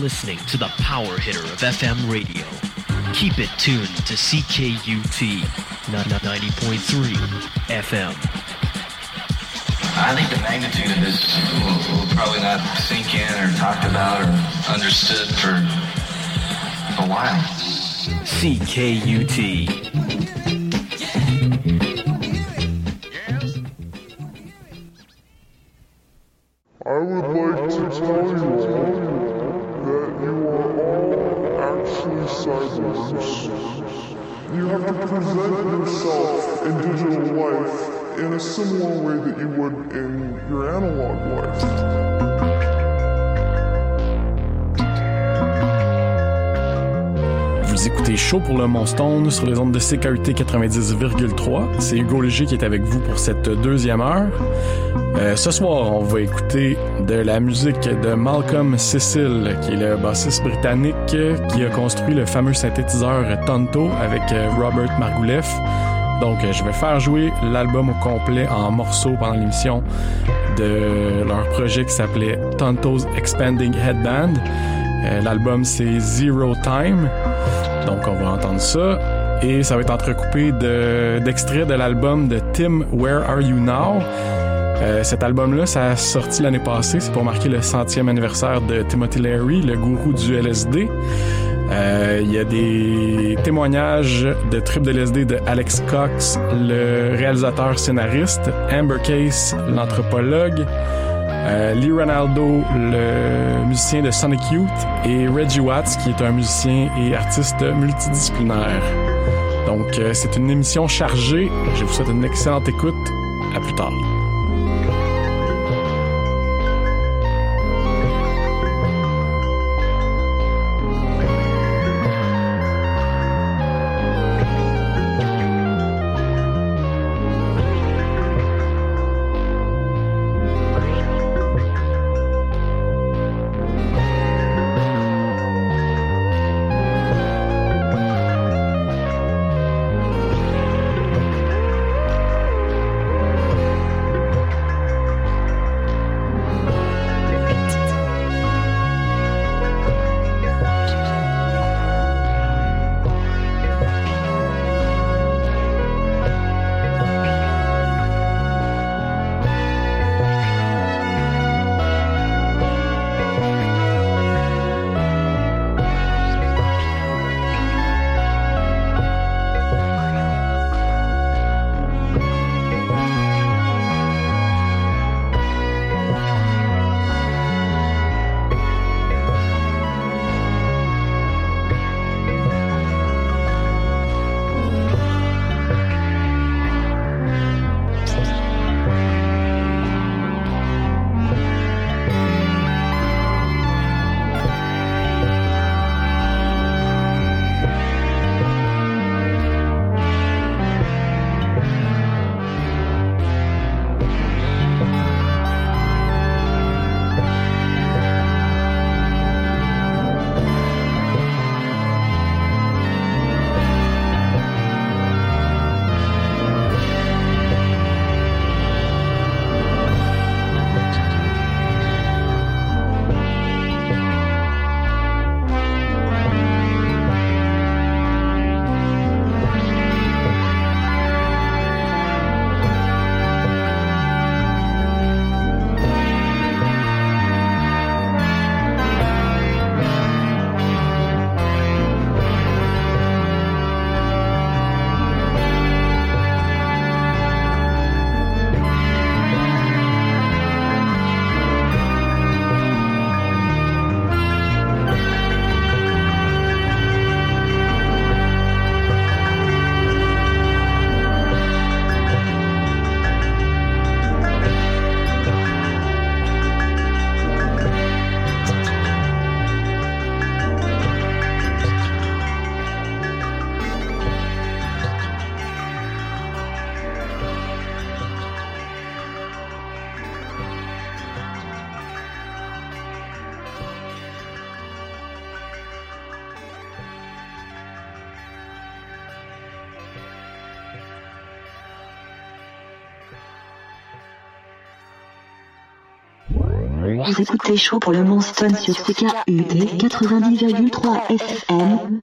listening to the power hitter of FM radio. Keep it tuned to CKUT 90.3 FM. I think the magnitude of this will probably not sink in or talked about or understood for a while. CKUT. I would like to tell you all that you are all actually cyborgs. You have to present yourself in digital life in a similar way that you would in your analog life. Vous écoutez Chaud pour le Monstone sur les ondes de CKUT 90,3. C'est Hugo Léger qui est avec vous pour cette deuxième heure. Ce soir, on va écouter de la musique de Malcolm Cecil, qui est le bassiste britannique qui a construit le fameux synthétiseur Tonto avec Robert Margouleff. Donc, je vais faire jouer l'album au complet en morceaux pendant l'émission de leur projet qui s'appelait Tonto's Expanding Headband. L'album, c'est Zero Time. Donc, on va entendre ça. Et ça va être entrecoupé d'extraits de l'album de Tim, Where Are You Now? Cet album-là, ça a sorti l'année passée. C'est pour marquer le 100e anniversaire de Timothy Leary, le gourou du LSD. Il y a des témoignages de trip de LSD de Alex Cox, le réalisateur-scénariste, Amber Case, l'anthropologue, Lee Ranaldo, le musicien de Sonic Youth, et Reggie Watts, qui est un musicien et artiste multidisciplinaire. Donc, c'est une émission chargée. Je vous souhaite une excellente écoute. À plus tard. Vous écoutez Chaud pour le Monston sur CKUT 90,3 FM.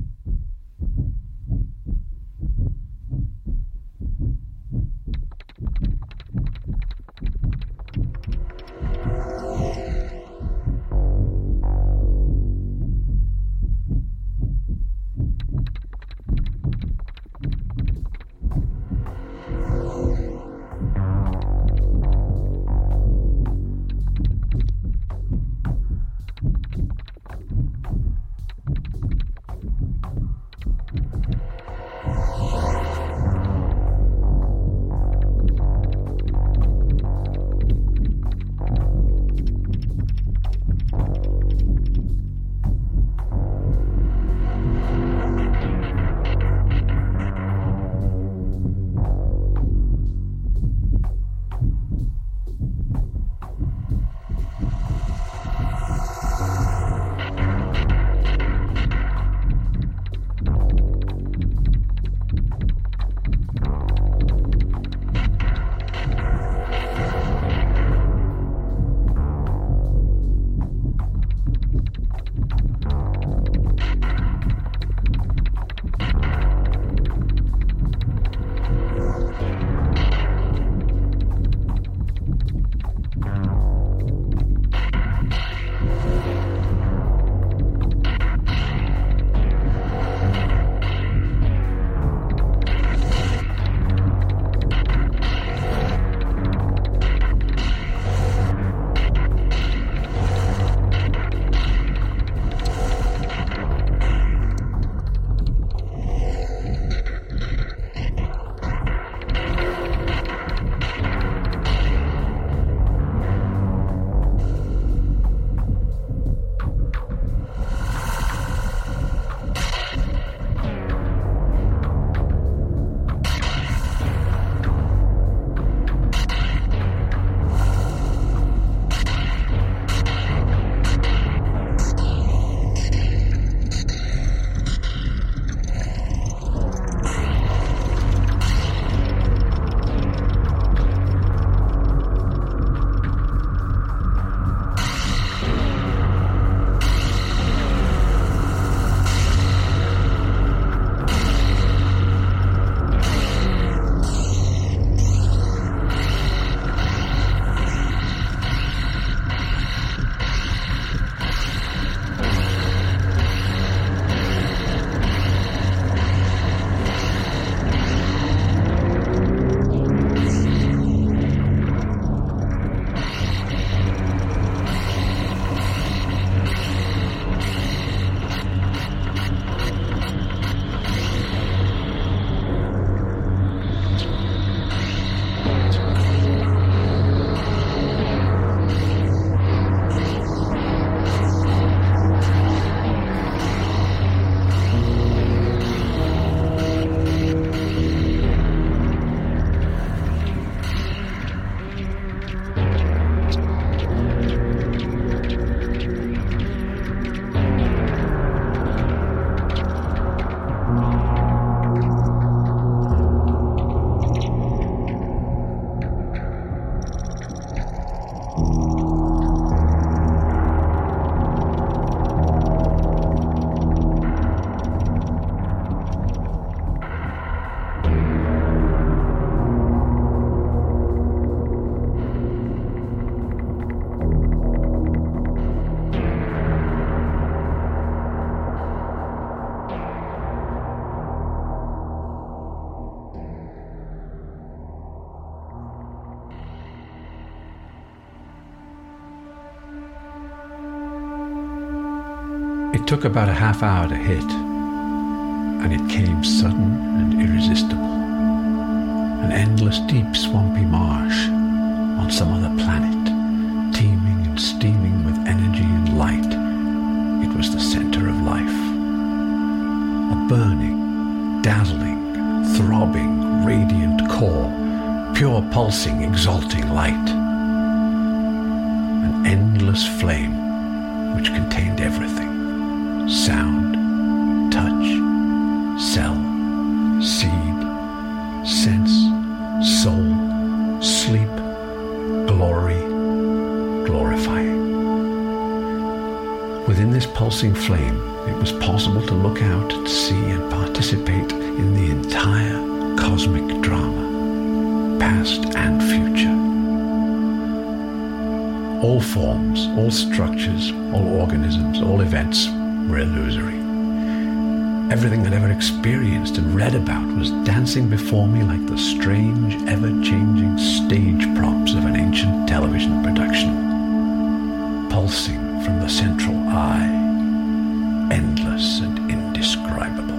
It took about a half hour to hit, and it came sudden and irresistible. An endless deep swampy marsh on some other planet, teeming and steaming with energy and light. It was the center of life. A burning, dazzling, throbbing, radiant core, pure pulsing, exalting light. An endless flame which contained everything. Sound, touch, cell, seed, sense, soul, sleep, glory, glorifying. within this pulsing flame, it was possible to look out and see and participate in the entire cosmic drama, past and future. All forms, all structures, all organisms, all events were illusory. Everything I'd ever experienced and read about was dancing before me like the strange, ever-changing stage props of an ancient television production, pulsing from the central eye, endless and indescribable.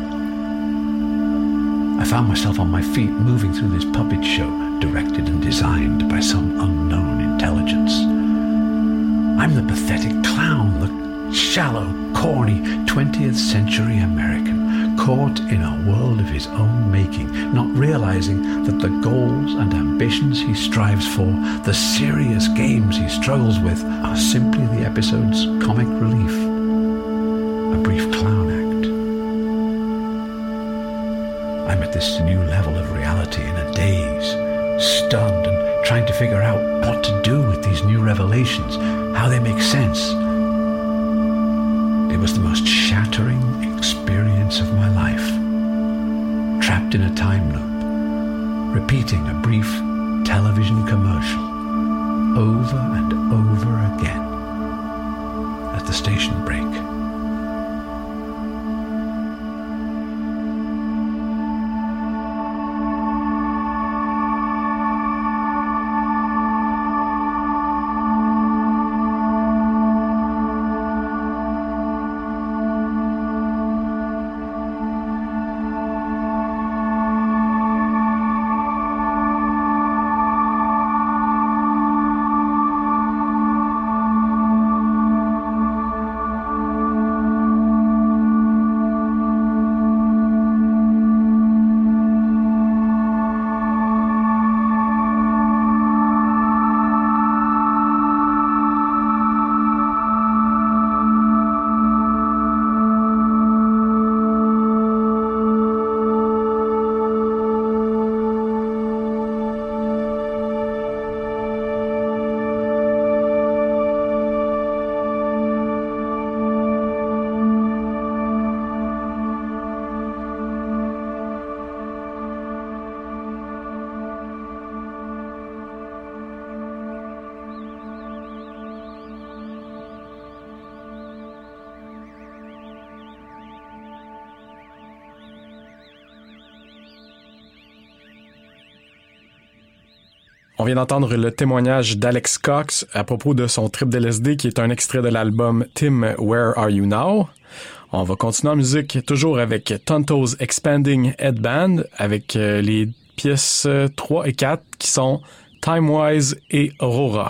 I found myself on my feet moving through this puppet show, directed and designed by some unknown intelligence. I'm the pathetic clown, the shallow, corny 20th century American, caught in a world of his own making, not realizing that the goals and ambitions he strives for, the serious games he struggles with, are simply the episode's comic relief, a brief clown act. I'm at this new level of reality in a daze, stunned and trying to figure out what to do with these new revelations, how they make sense. It was the most shattering experience of my life. Trapped in a time loop, repeating a brief television commercial over and over again at the station break. On vient d'entendre le témoignage d'Alex Cox à propos de son trip de LSD, qui est un extrait de l'album Tim, Where Are You Now? On va continuer en musique, toujours avec Tonto's Expanding Headband, avec les pièces 3 et 4 qui sont Timewise et Aurora.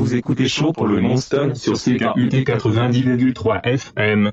Vous écoutez Chaud pour le Monston sur CKUT 90,3 FM.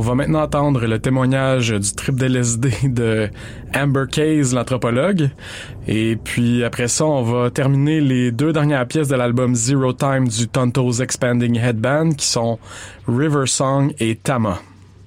va maintenant entendre le témoignage du trip d'LSD de Amber Case, l'anthropologue. Et puis après ça, on va terminer les 2 dernières pièces de l'album Zero Time du Tonto's Expanding Headband, qui sont River Song et Tama.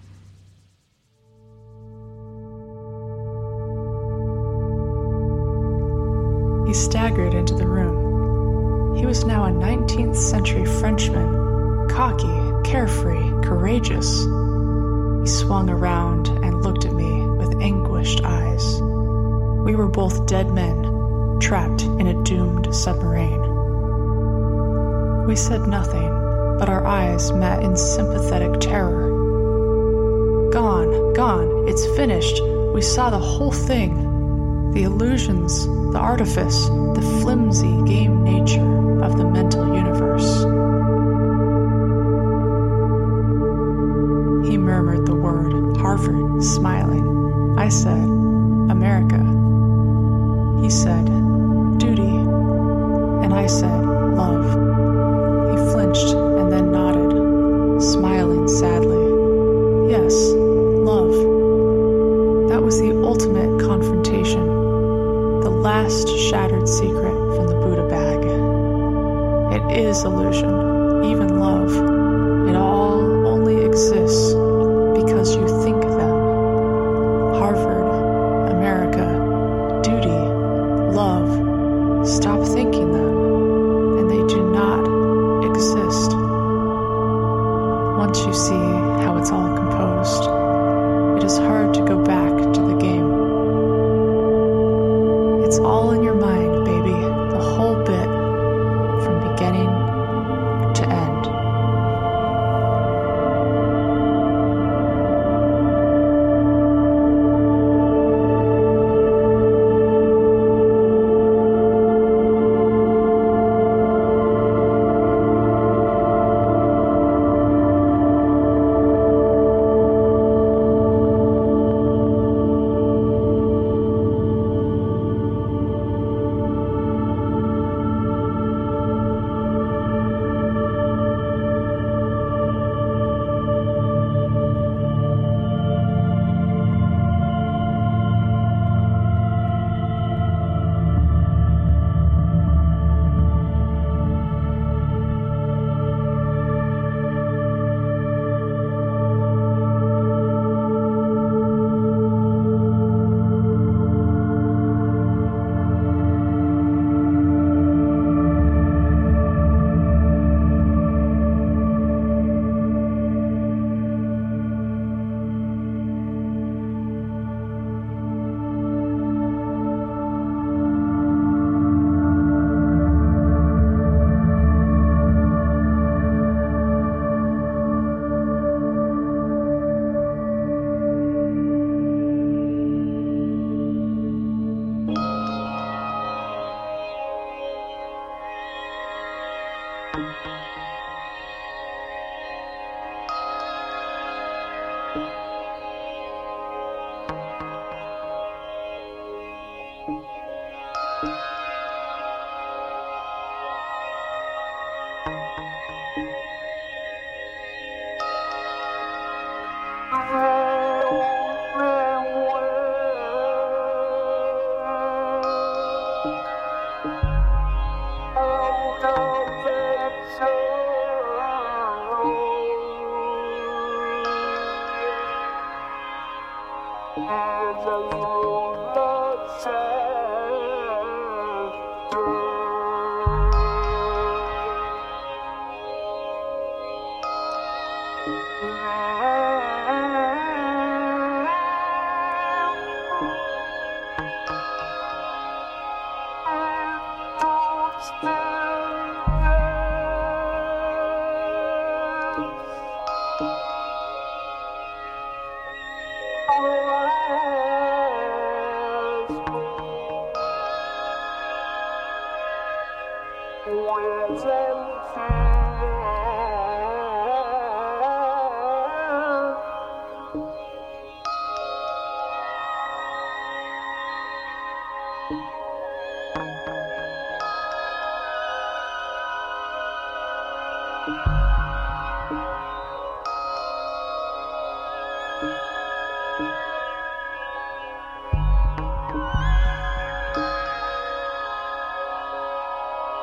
He staggered into the room. He was now a 19th century Frenchman, cocky, carefree, courageous. He swung around and looked at me with anguished eyes. We were both dead men, trapped in a doomed submarine. We said nothing, but our eyes met in sympathetic terror. Gone, gone, it's finished. We saw the whole thing. The illusions, the artifice, the flimsy game nature of the mental universe. He murmured the word Harvard, smiling. I said, America. He said, duty. And I said, love. He flinched and then nodded, smiling sadly. Yes, love. That was the ultimate confrontation. The last shattered secret from the Buddha bag. It is illusion, even love. It all only exists because you think them. Harvard, America, duty, love. Stop thinking them, and they do not exist. Once you see how it's all composed, it is hard to go back to the game. It's all in your mind, baby, the whole bit, from beginning to end.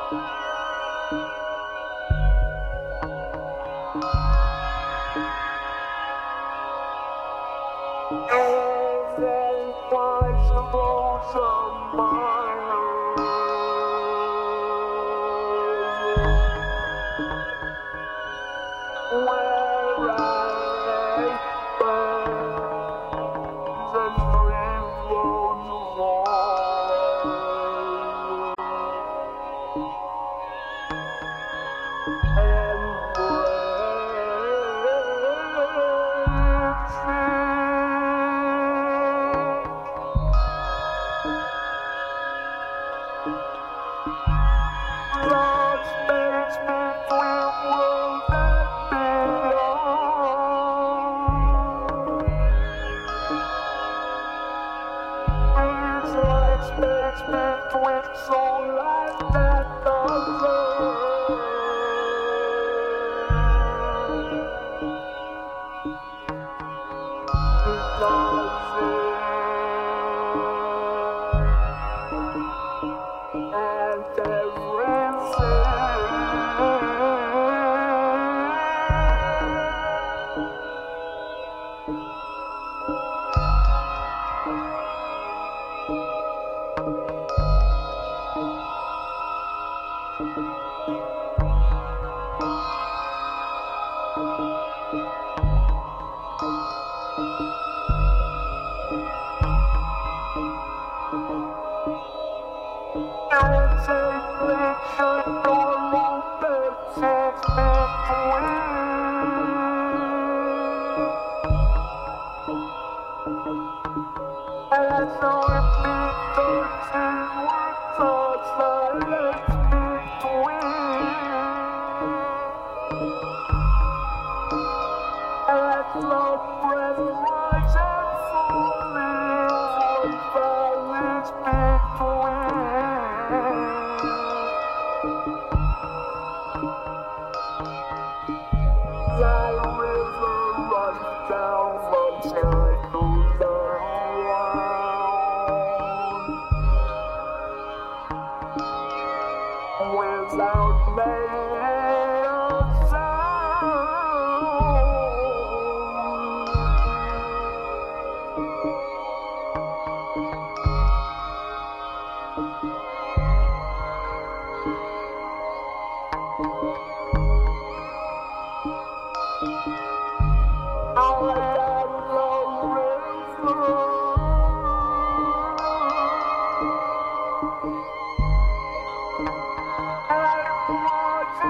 Watch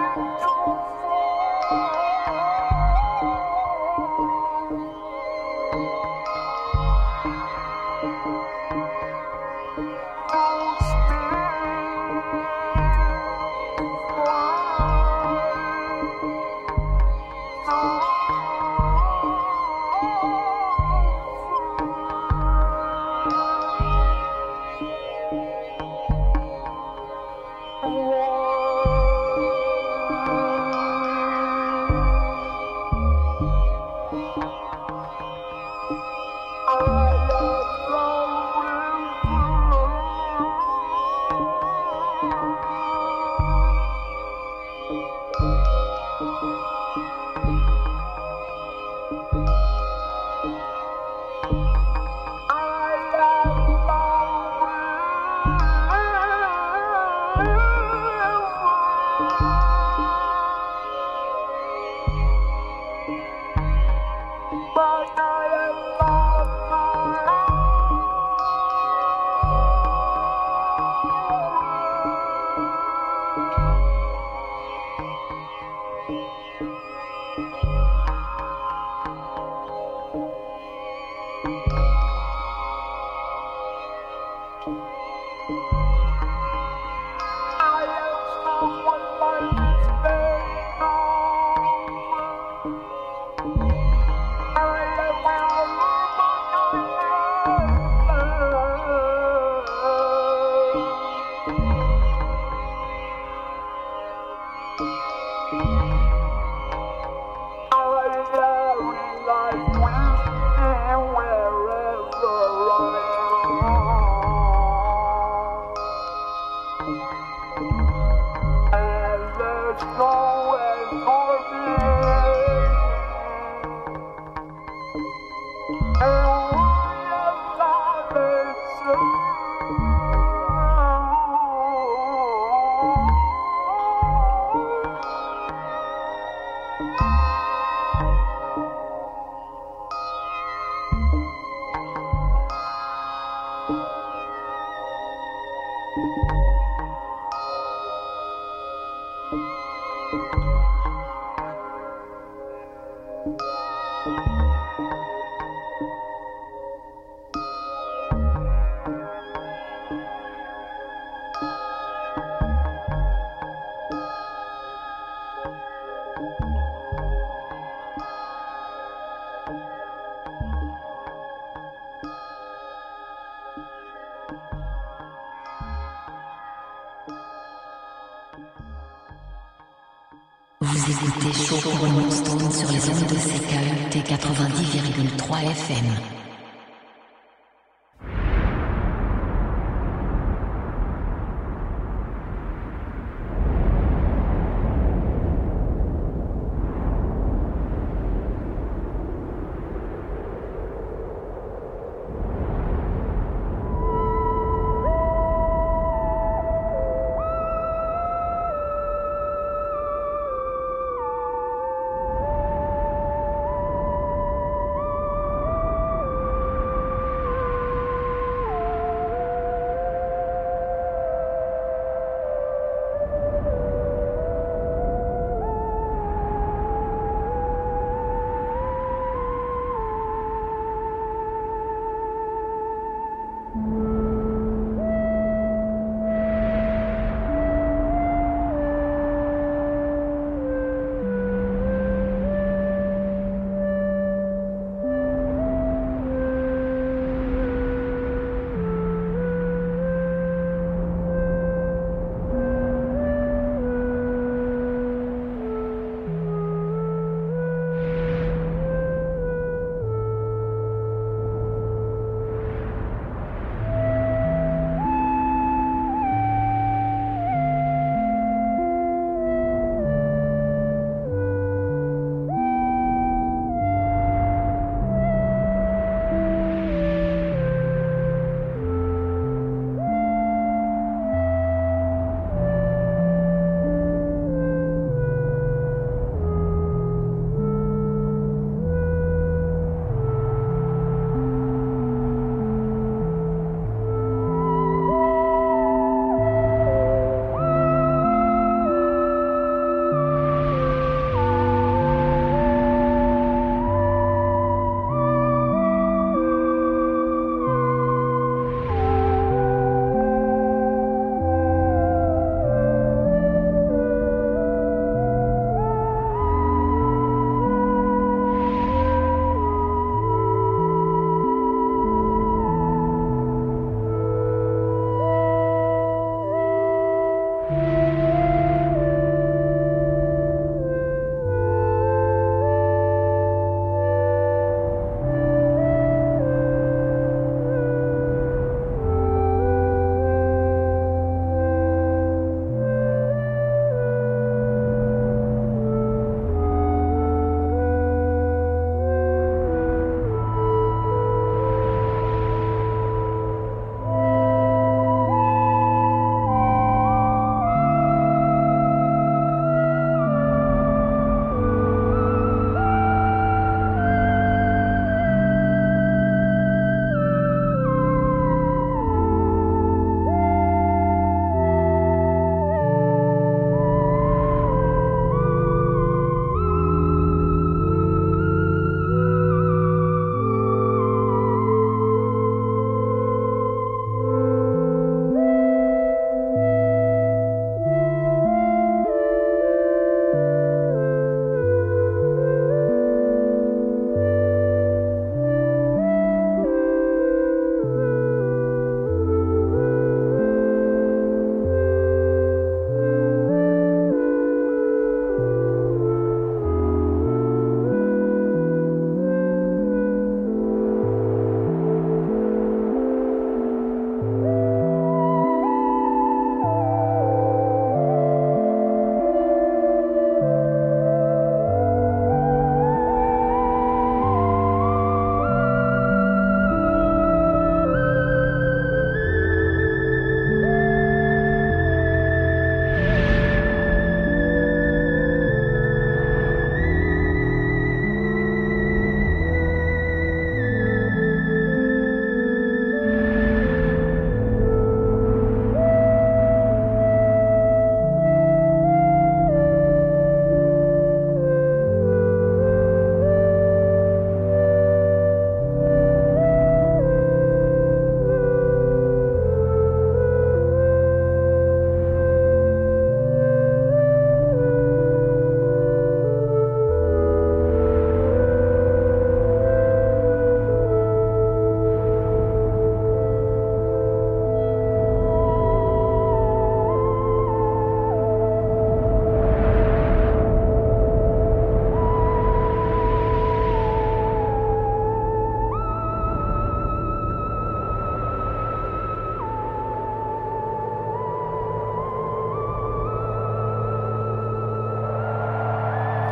Vous écoutez Chaud pour Rolling Stone sur les ondes de CKUT 90,3 FM.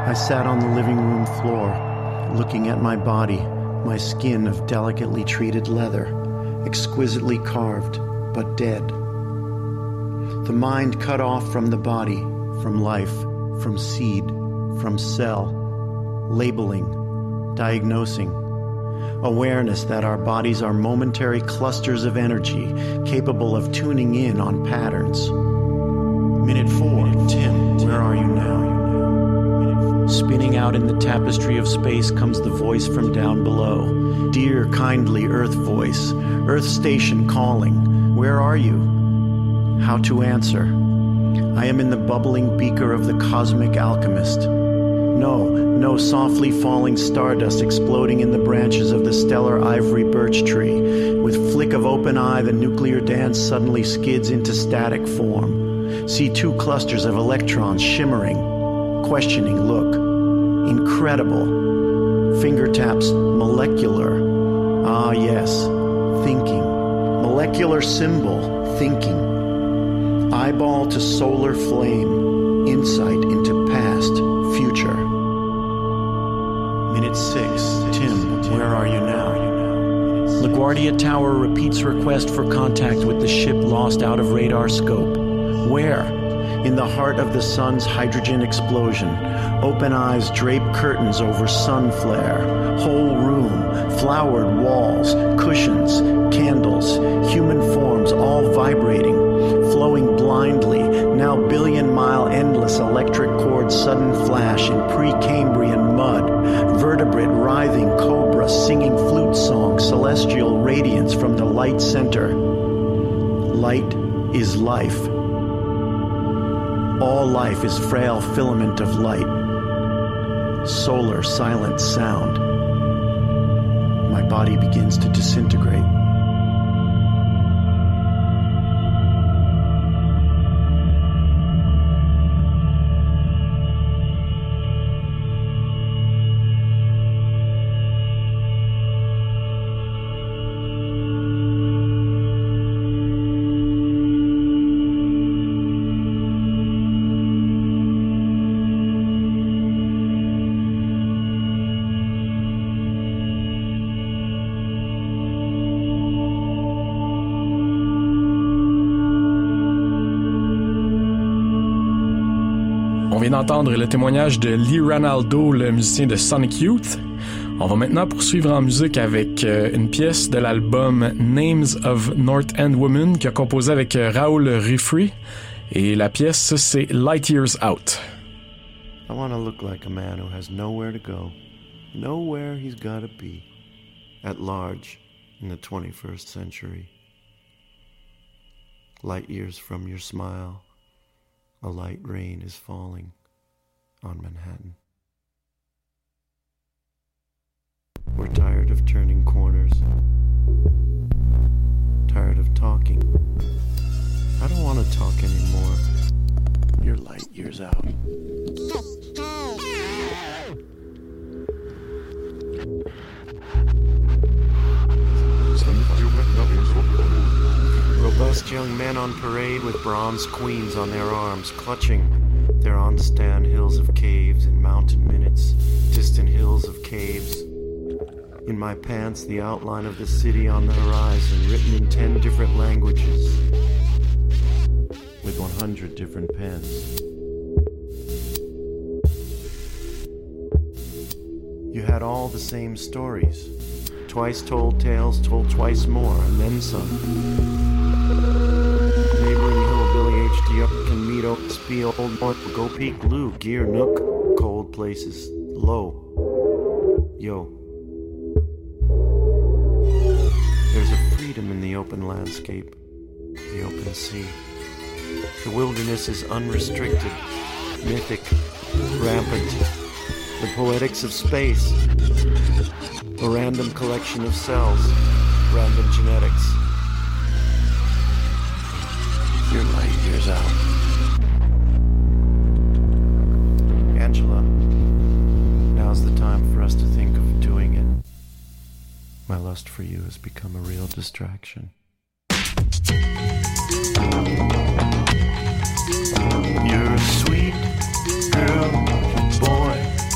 I sat on the living room floor, looking at my body, my skin of delicately treated leather, exquisitely carved, but dead. The mind cut off from the body, from life, from seed, from cell, labeling, diagnosing, awareness that our bodies are momentary clusters of energy capable of tuning in on patterns. Minute 4, Tim, where are you now? Spinning out in the tapestry of space comes the voice from down below. Dear, kindly Earth voice, Earth station calling, where are you? How to answer. I am in the bubbling beaker of the cosmic alchemist. No softly falling stardust exploding in the branches of the stellar ivory birch tree. With flick of open eye, the nuclear dance suddenly skids into static form. See 2 clusters of electrons shimmering, questioning look. Incredible. Finger taps molecular. Ah yes, thinking. Molecular symbol, thinking. Eyeball to solar flame, insight into past, future. Minute 6, Tim, where are you now? LaGuardia Tower repeats request for contact with the ship lost out of radar scope. Where? In the heart of the sun's hydrogen explosion. Open eyes drape curtains over sun flare. Whole room, flowered walls, cushions, candles, human forms all vibrating, flowing blindly, now billion-mile endless electric cord sudden flash in pre-Cambrian mud, vertebrate writhing cobra singing flute song, celestial radiance from the light center. Light is life. All life is frail filament of light. Solar silent sound. My body begins to disintegrate. On vient d'entendre le témoignage de Lee Ranaldo, le musicien de Sonic Youth. On va maintenant poursuivre en musique avec une pièce de l'album Names of North End Women qu'il a composé avec Raoul Rifri. Et la pièce, c'est Light Years Out. I want to look like a man who has nowhere to go, nowhere he's got to be, at large in the 21st century. Light years from your smile, a light rain is falling on Manhattan. We're tired of turning corners, tired of talking. I don't want to talk anymore. You're light years out. Robust young men on parade with bronze queens on their arms, clutching their on-stand hills of caves and mountain minutes, distant hills of caves. In my pants, the outline of the city on the horizon, written in 10 different languages, with 100 different pens. You had all the same stories, twice told tales told twice more, and then some. Neighboring hillbilly HDR can meet up, spiel, old north, go peak, Lou, gear, nook, cold places, low. Yo. There's a freedom in the open landscape, the open sea. The wilderness is unrestricted, mythic, rampant. The poetics of space, a random collection of cells, random genetics. You're light years out. Angela, now's the time for us to think of doing it. My lust for you has become a real distraction. You're a sweet girl, boy.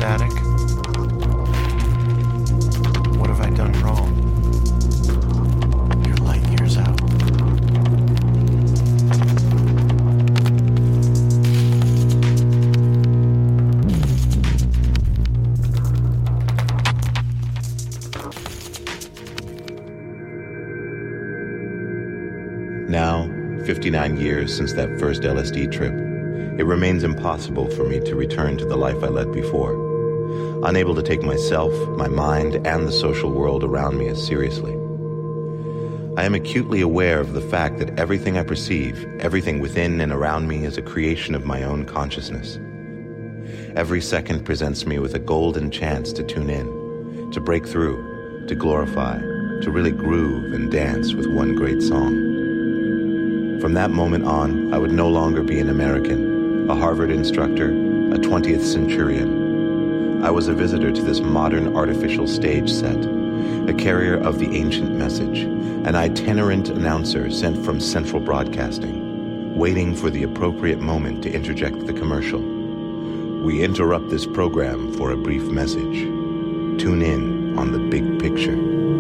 static? What have I done wrong? You're light years out. Now, 59 years since that first LSD trip, it remains impossible for me to return to the life I led before, unable to take myself, my mind, and the social world around me as seriously. I am acutely aware of the fact that everything I perceive, everything within and around me is a creation of my own consciousness. Every second presents me with a golden chance to tune in, to break through, to glorify, to really groove and dance with one great song. From that moment on, I would no longer be an American, a Harvard instructor, a 20th centurion. I was a visitor to this modern artificial stage set, a carrier of the ancient message, an itinerant announcer sent from Central Broadcasting, waiting for the appropriate moment to interject the commercial. We interrupt this program for a brief message. Tune in on the big picture.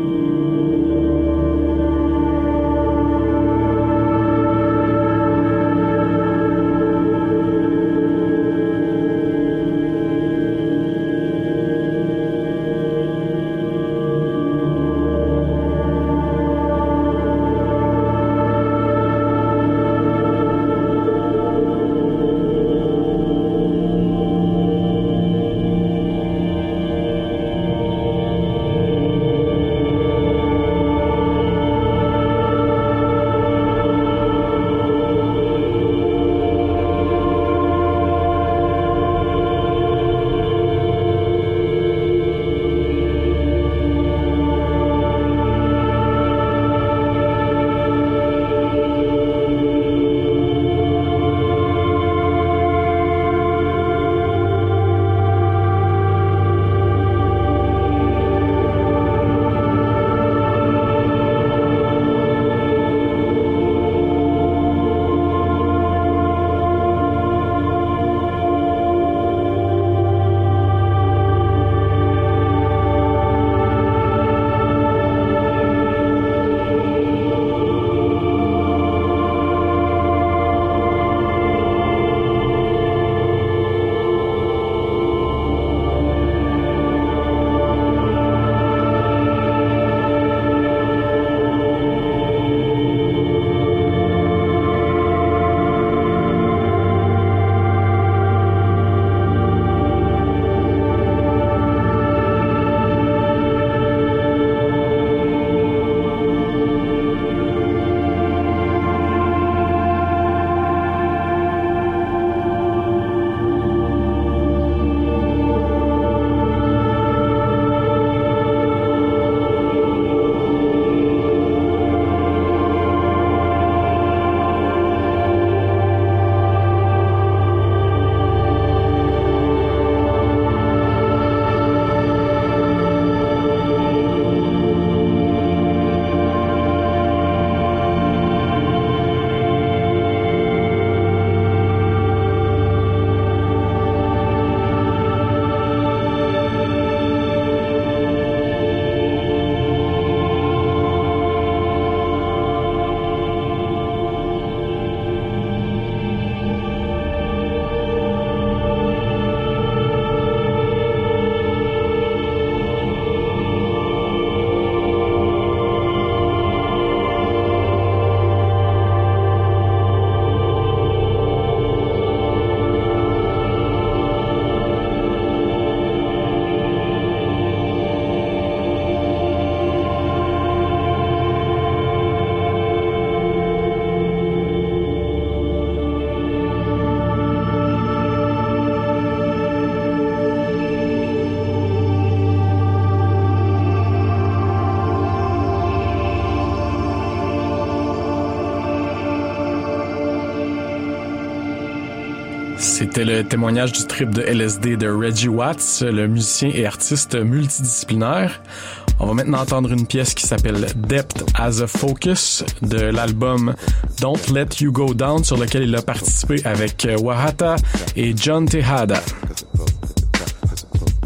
C'était le témoignage du trip de LSD de Reggie Watts, le musicien et artiste multidisciplinaire. On va maintenant entendre une pièce qui s'appelle Depth as a Focus de l'album Don't Let You Go Down, sur lequel il a participé avec Wahata et John Tejada.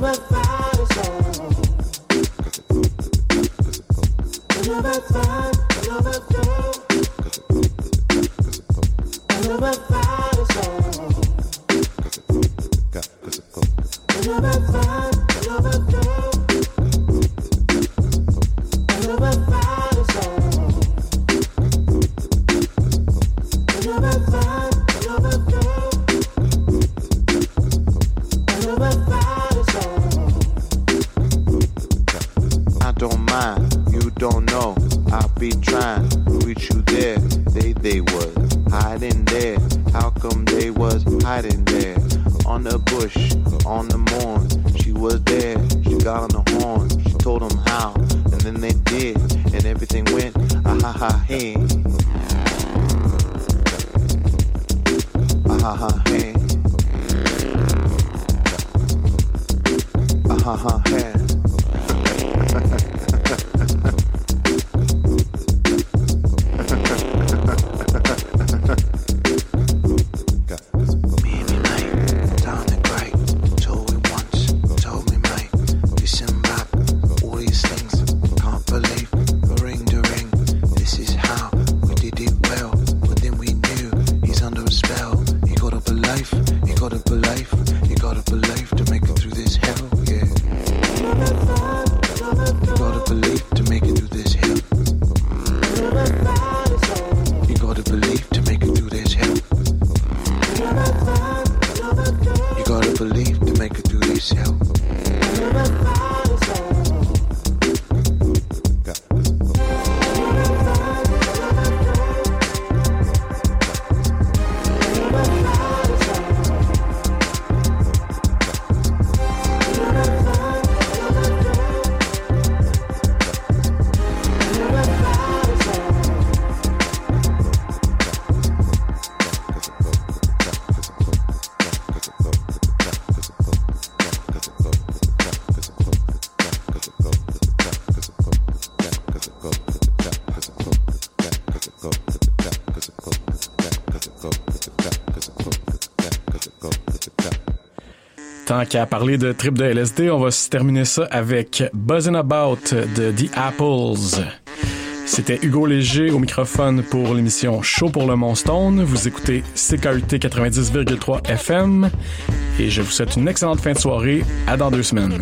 Tant qu'à parler de trip de LSD, on va se terminer ça avec Buzzin' About de The Apples. C'était Hugo Léger au microphone pour l'émission Show pour le Mont-Stone. Vous écoutez CKUT 90,3 FM et je vous souhaite une excellente fin de soirée. À dans 2 semaines.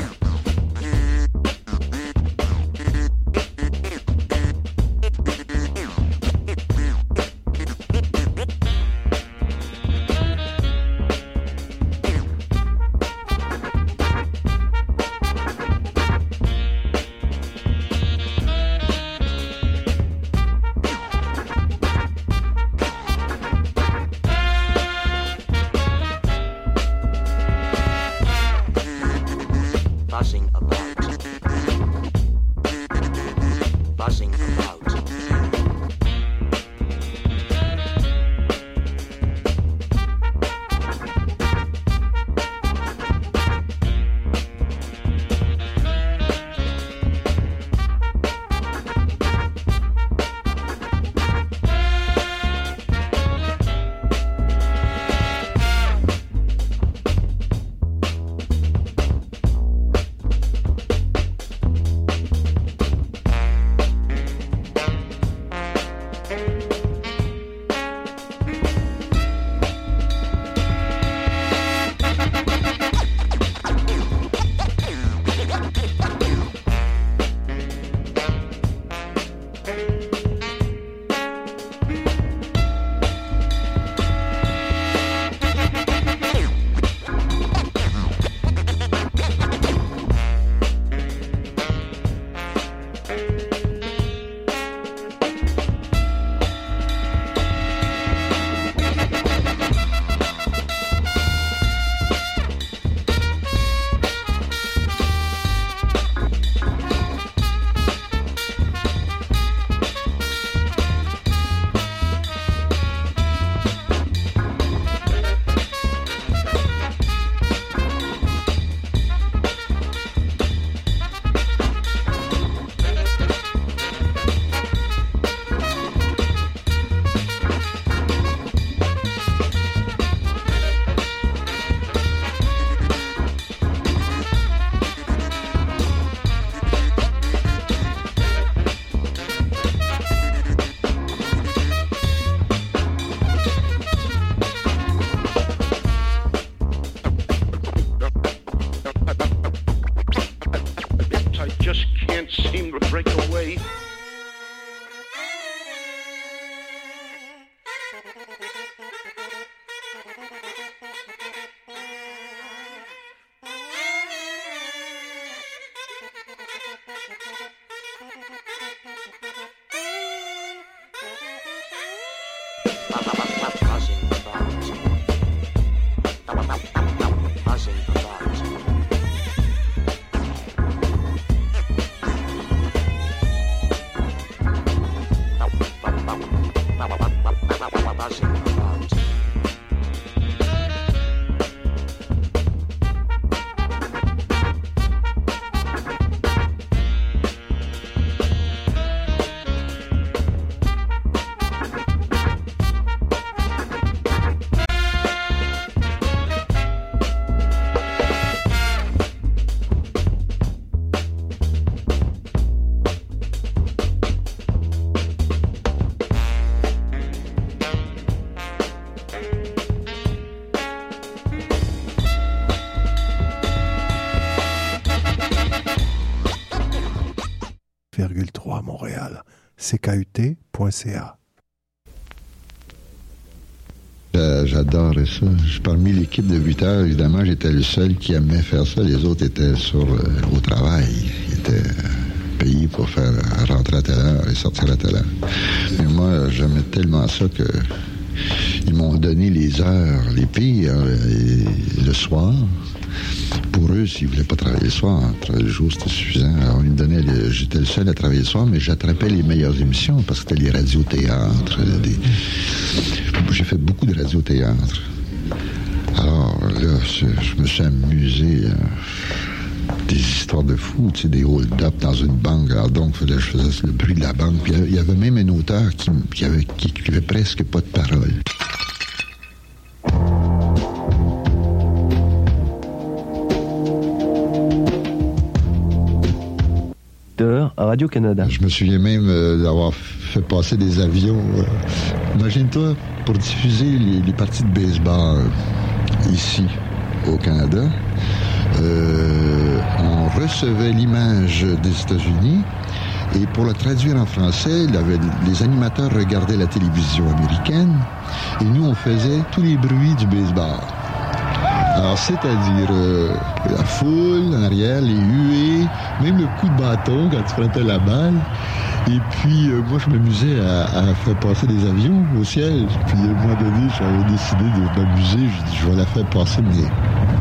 99,3 à Montréal. CKUT.ca. J'adorais ça. Parmi l'équipe de 8 heures, évidemment, j'étais le seul qui aimait faire ça. Les autres étaient au travail. Ils étaient payés pour faire rentrer à telle heure et sortir à telle heure. Mais moi, j'aimais tellement ça que ils m'ont donné les heures les pires le soir. Pour eux, s'ils ne voulaient pas travailler le soir, travailler le jour, c'était suffisant. Alors, ils me donnaient j'étais le seul à travailler le soir, mais j'attrapais les meilleures émissions parce que c'était les radiothéâtres. J'ai fait beaucoup de radiothéâtre. Alors là, je me suis amusé. Des histoires de fous, tu sais, des hold-up dans une banque. Alors donc, je faisais le bruit de la banque. Puis il y avait même un auteur qui avait presque pas de parole. À Radio-Canada. Je me souviens même d'avoir fait passer des avions. Imagine-toi, pour diffuser les parties de baseball ici, au Canada, on recevait l'image des États-Unis et pour la traduire en français, les animateurs regardaient la télévision américaine et nous, on faisait tous les bruits du baseball. Alors, c'est-à-dire la foule en arrière, les huées, même le coup de bâton quand tu frottais la balle. Et puis, moi, je m'amusais à faire passer des avions au ciel. Puis, à un moment donné, j'avais décidé de m'amuser. Je dis, je vais la faire passer, mais